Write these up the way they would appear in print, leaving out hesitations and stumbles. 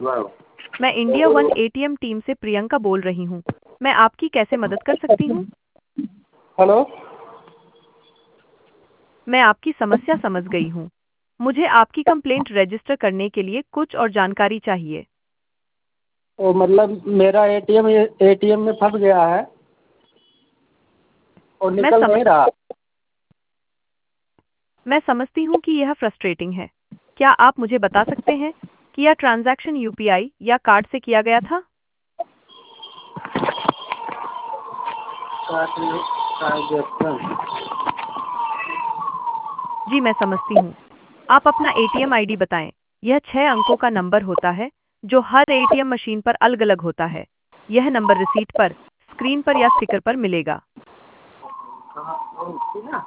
वाह। मैं India one ATM team से प्रियंका बोल रही हूँ। मैं आपकी कैसे मदद कर सकती हूँ? हेलो। मैं आपकी समस्या समझ गई हूँ। मुझे आपकी कंप्लेंट रजिस्टर करने के लिए कुछ और जानकारी चाहिए। वो मतलब मेरा एटीएम में फंस गया है और मैं निकल समझ नहीं रहा। मैं समझती हूँ कि यह फ्रस्ट्रेटिंग है। क्या आप मुझे बता सकते हैं कि यह ट्रांजैक्शन यूपीआई या कार्ड से किया गया था? ट्रांजेक्शन। जी मैं समझती हूँ। आप अपना एटीएम आईडी बताएं। यह 6 अंकों का नंबर होता है जो हर एटीएम मशीन पर अलग-अलग होता है। यह नंबर रिसीट पर, स्क्रीन पर या स्टिकर पर मिलेगा। कहाँ थी ना।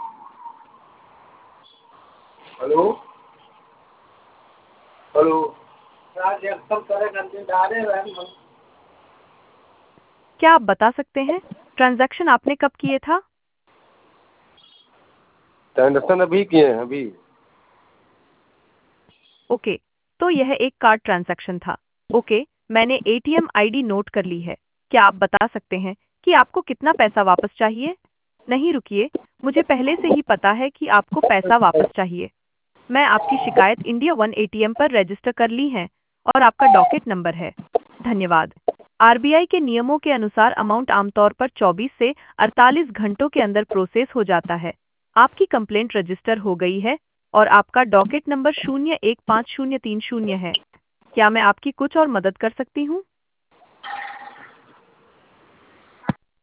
हेलो। हेलो। ट्रांजेक्शन करे खातिर डाले रहे। क्या आप बता सकते हैं ट्रांजैक्शन आपने कब किए था? ट्रांजेक्शन अभी किए हैं अभी। ओके, तो यह एक कार्ड ट्रांजैक्शन था। ओके, मैंने एटीएम आईडी नोट कर ली है। क्या आप बता सकते हैं कि आपको कितना पैसा वापस चाहिए? नहीं रुकिए, मुझे पहले से ही पता है कि आपको पैसा वापस चाहिए। मैं आपकी शिकायत इंडिया वन एटीएम पर रजिस्टर कर ली है और आपका डॉकेट नंबर है। धन्यवाद। आरबीआई के नियमों के अनुसार अमाउंट आमतौर पर 24 से 48 घंटों के अंदर प्रोसेस हो जाता है। आपकी कंप्लेंट रजिस्टर हो गई है और आपका डॉकेट नंबर 015030 है। क्या मैं आपकी कुछ और मदद कर सकती हूँ?